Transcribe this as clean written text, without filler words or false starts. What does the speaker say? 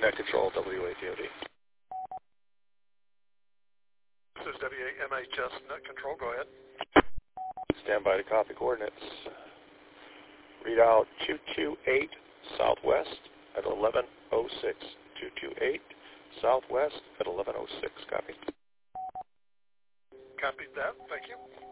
Net Control, WATOD. This is WAMHS Net Control. Go ahead. Stand by to copy coordinates. Readout 228 southwest at 1106. 228 southwest at 1106. Copy. Copied that. Thank you.